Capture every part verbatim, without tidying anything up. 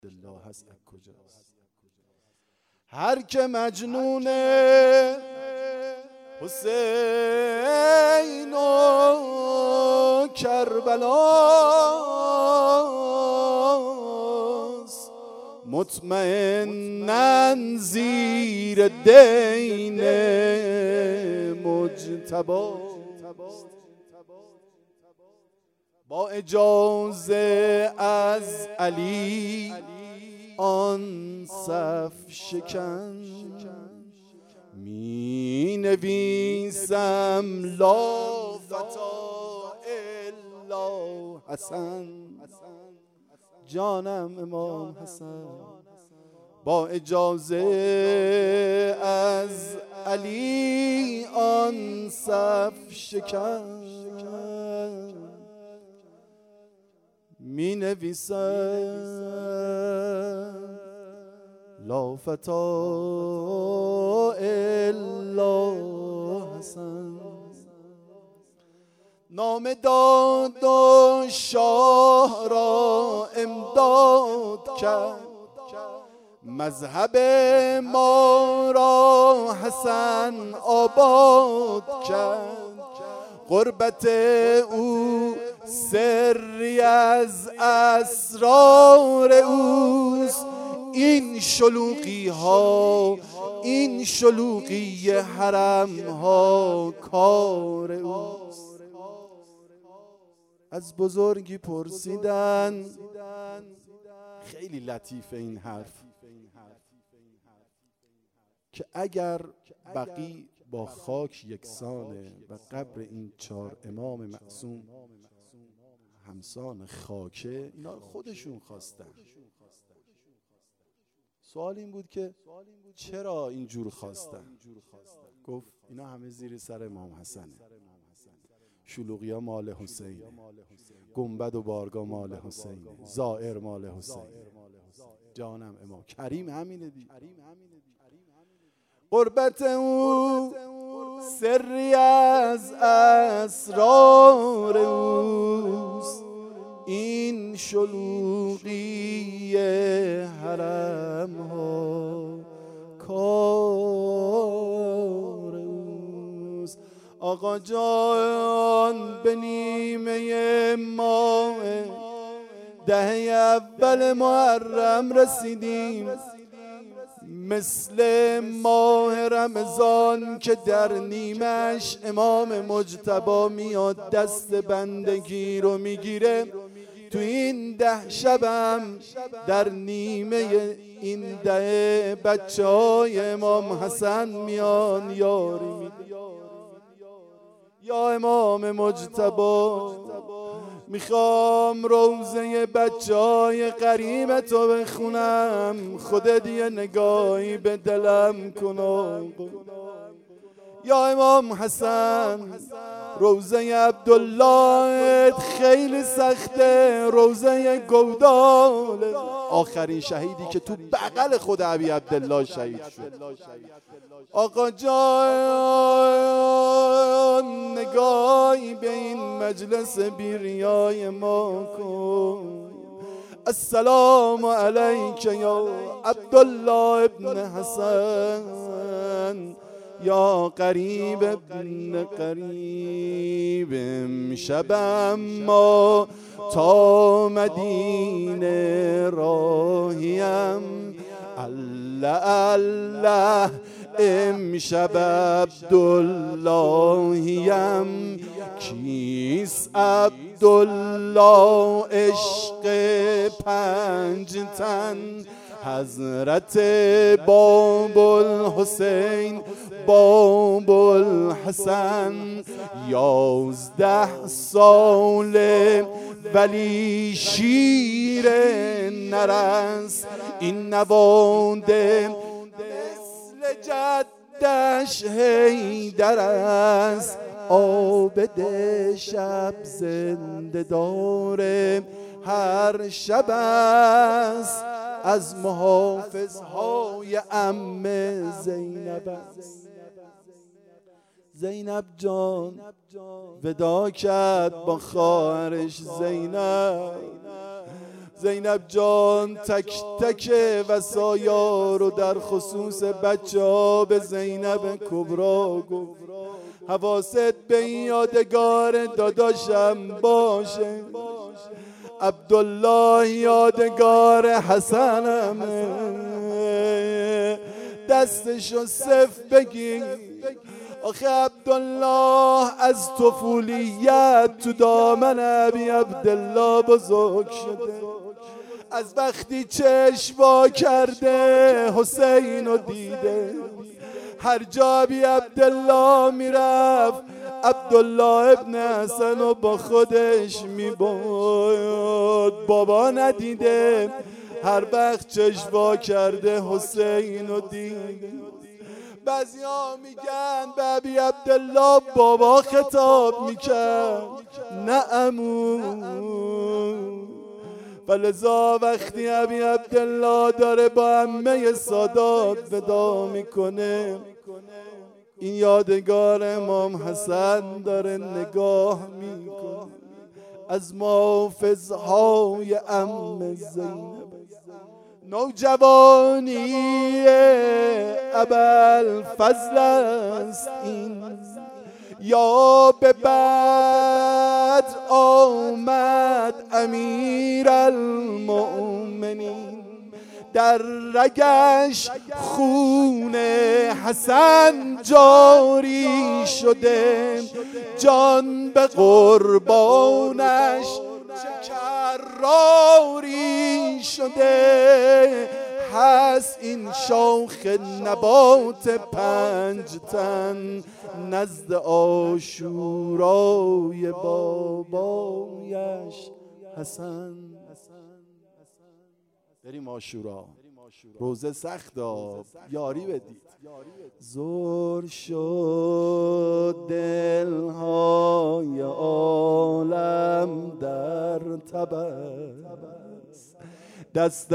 عبدالله هست از کجاست؟ هر که مجنون حسین و کربلاست، مطمئناً زیر دین مجتبی با اجازه از علی آن صف شکن، می نویسم لا فتا الا حسن، جانم امام حسن. با اجازه از علی آن صف شکن، می نویسم لا فتا الا حسن. نام داد و شاه را امداد کرد، مذهب ما را حسن آباد کرد. غربت او سری از اسرار اوست، این شلوغی ها این شلوغی حرم ها کار اوست. از بزرگی پرسیدن، خیلی لطیفه این حرف، که اگر بقی با خاک یکسانه و قبر این چهار امام معصوم همسان خاکه، اینا خودشون خواستن. سوال این بود که چرا اینجور خواستن؟ گفت اینا همه زیر سر امام حسنه، شلوغی ها مال حسین، گنبد و بارگاه مال حسین، زائر مال حسین، جانم امام کریم همینه دی. غربت او سری از اسرار اوست، این شلوغی حرم ها کار اوست. آقا جان به نیمه ماه دهه اول محرم رسیدیم، مثل ماه رمضان که در نیمش امام مجتبی میاد دست بندگی رو میگیره. تو این ده شبم در نیمه این ده بچه های امام حسن میان یاری میده. یا امام مجتبی، میخوام روزه بچه های قریب تو بخونم، خودت یه نگاهی به دلم کن. یا امام حسن، روزه عبدالله خیلی سخته، روزه گودال آخرین شهیدی که تو بغل خود ابی عبدالله شهید شد. آقا جان نگاهی به این مجلس بیریای ما کن. السلام علیک یا عبدالله ابن حسن، یا قریب ابن قریب. امشبم ما تا مدینه راهیم، الله الله امشب عبداللهیم. کیست عبدالله عشق پنج تن؟ حضرت باب الحسین باب الحسن. یازده ساله ولی شیر نرس، این نواده مثل جدش حیدر است. عابد شب زنده داره هر شب است، از محافظهای عم زینب است. زینب جان وداع کرد با خواهرش زینب، زینب جان تک تک وصایا رو در خصوص بچه ها به زینب کبرا گفت. حواست به این یادگار داداشم باشه، عبدالله یادگار حسنمه، دستشو صف بگی. آخه عبدالله از طفولیت تو دامن ابی عبدالله بزرگ شده. از وقتی چشم وا کرده حسین رو دیده، هر جا ابی عبدالله میرفت عبدالله ابن حسن رو با خودش میبرد. بابا ندیده، هر وقت چشم وا کرده حسین رو دیده. بعضی ها میگن به ابی عبدالله بابا خطاب میکرد، نه عمو. فلذا وقتی ابی عبدالله داره با عمه سادات ودا میکنه، این یادگار امام حسن داره نگاه میکنه از محافظهای عم زینب. نوجوانی ابوالفضل است این، یا به بدر آمد امیر المؤمنین، در رگش خون حسن جاری شده، جان به قربانش چه کراری شده. هست این شاخ نبات پنج تن نزد عاشورای بابایش حسن. بریم عاشورا، روزه سخت یاری بدید. زور شد دلهای عالم در تبس، دست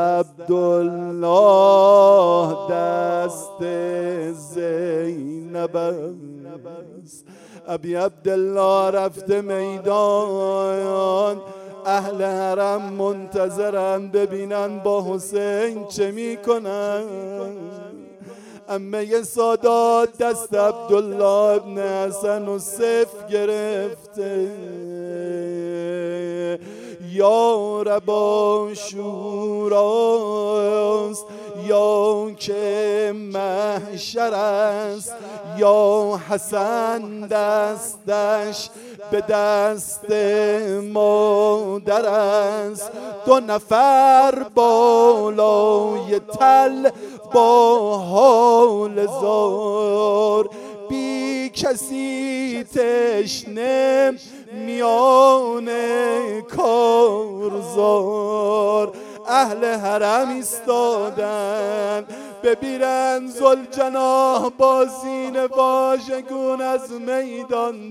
عبدالله دست زینب است. ابی عبدالله رفته میدان، اهل حرم منتظرن ببینن با حسین چه میکنن. عمه سادات دست عبدالله ابن حسن و صف گرفته، یا رب عاشوراست یا که محشر است، یا حسن دستش به دست مادر است. دو نفر بالای تل با حال زار، بی کسی تشنه میان کارزار. اهل حرم ایستادن ببینن ذوالجناح با زین واژگون از میدان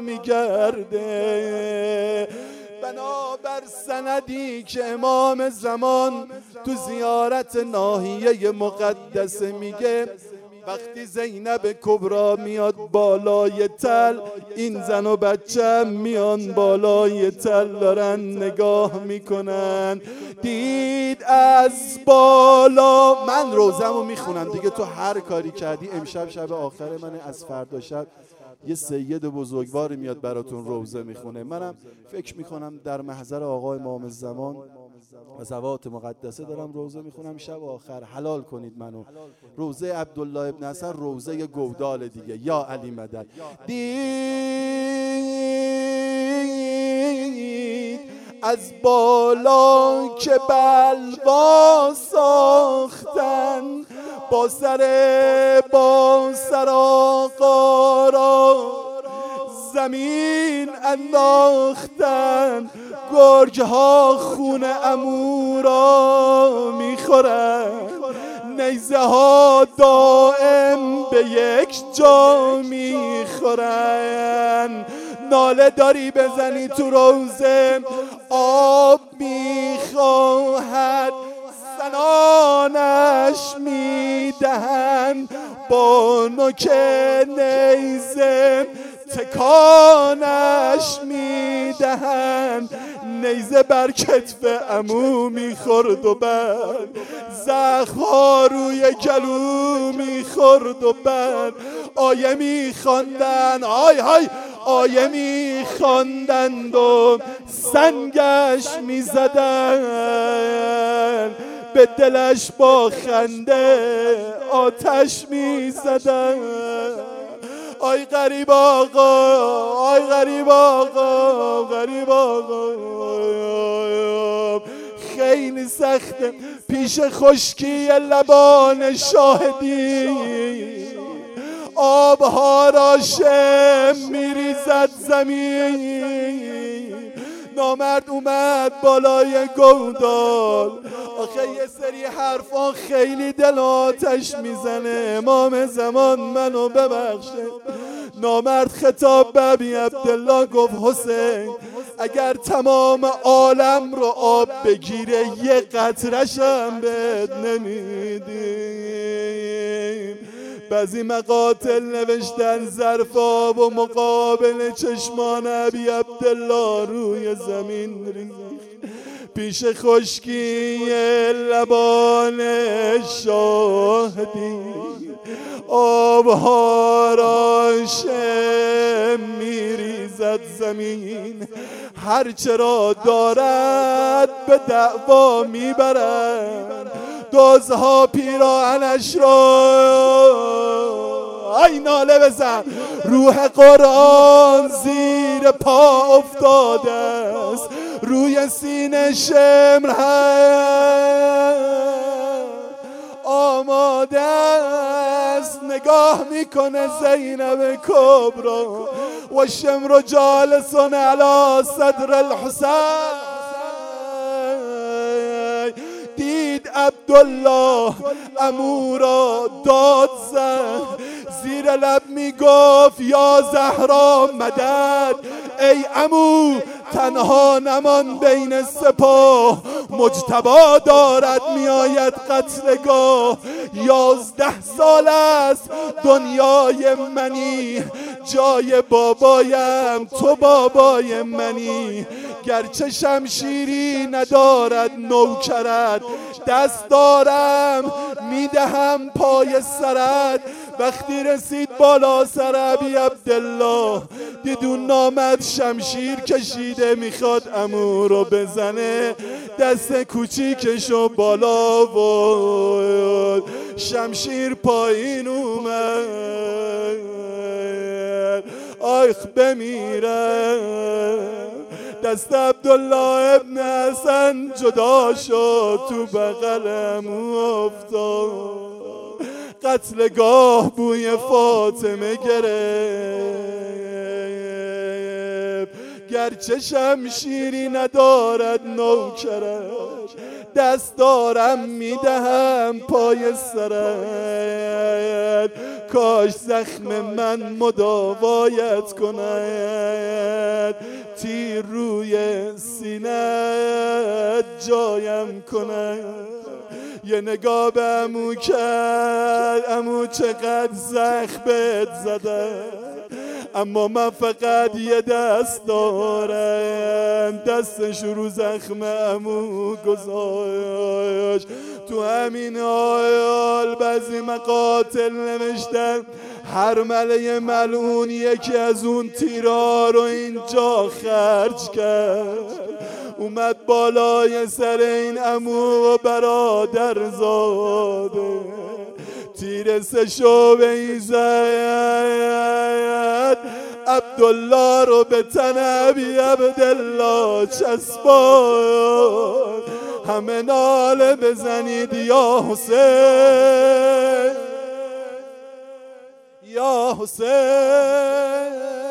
برمیگرده. بنابر سندی که امام زمان تو زیارت ناحیه مقدسه میگه، وقتی زینب کبرا میاد بالای تل، این زن و بچه میان بالای تل دارن نگاه میکنن. دید از بالا، من روزمو میخونم دیگه، تو هر کاری کردی امشب شب آخر من، از فردا شب یه سید بزرگواری میاد براتون روزه میخونه. منم فکر میکنم در محضر آقای امام زمان و زوات مقدسه دارم روزه میخونم شب آخر. حلال کنید منو. روزه عبدالله ابن حسن روزه گودال دیگه. یا علی مدد. دید از بالا که بلوا ساختن، با سر با سر آقا را زمین انداختن. گرگ‌ها خون عمو را میخورن، نیزه ها دائم به یک جا میخورن. ناله داری بزنی تو روزه، آب میخواهد زنانش میدهن، با نوک نیزه تکانش میدهن. نیزه بر کتف عمو میخورد و بعد زخم‌ها روی گلو میخورد و بعد آیه میخواندن، آی های آیه میخواندند و سنگش میزدن، به دلش با خنده آتش میزدن. آی غریب آقا، آی غریب آقا، غریب آقا، خیلی سخته پیش خشکی لبان شاهدی، آبها را شم میریزد زمین. نامرد اومد بالای گودال، آخه یه سری حرفا خیلی دل آتش میزنه. امام زمان منو ببخشه. نامرد خطاب به ابی عبدالله گفت حسین اگر تمام عالم رو آب بگیره یه قطره‌شم بهت نمیدیم. بعضی مقاتل نوشتن ظرف آب و مقابل چشمان ابی عبدالله روی زمین ریخت. پیش خشکی لبان شاهدی آبها را شم میریزد زمین. هرچه را دارد به دعوا میبرد، دزدها پیراهنش را ای ناله بزن. روح قرآن زیر پا افتاده است، روی سینه شمر آماده است. نگاه میکنه زینب کبرا و شمر جالسون علی صدر الحسین. دید عبدالله عمو را داد زد، زیر لب میگفت یا زهرا مدد. ای عمو تنها نمان بین سپاه، مجتبی دارد میآید قتلگاه. یازده سال است دنیای منی، جای بابایم تو بابای منی. گرچه شمشیری ندارد نوکرت، دست دارم میدهم پای سرت. وقتی رسید بالا سر ابی عبدالله دیدون نامد شمشیر کشیده میخواد عمو رو بزنه، دست کوچیکشو بالا بود، شمشیر پایین اومد. آیخ بمیرم. دست عبدالله ابن حسن جدا شد، تو بغل عمو افتاد. قتلگاه بوی فاطمه گرفت، گرچه شمشیری ندارد نوکرش، دست دارم میدهم پای سرت. کاش زخم من مداوایت کند، تیر روی سینه جایم کند. یه نگاه به عمو کرد، عمو چقدر زخم بهت زده، اما من فقط یه دست دارم. دستش رو زخم عمو گذاشت. تو همین حال بعضی مقاتل نوشتن هر مله ملعون یکی از اون تیرا رو اینجا خرج کرد. اومد بالای سر این عمو و برادر زاده، تیر سشو به این زد، عبدالله رو به تن ابی عبدالله چسبان. همه ناله بزنید یا حسین، یا حسین.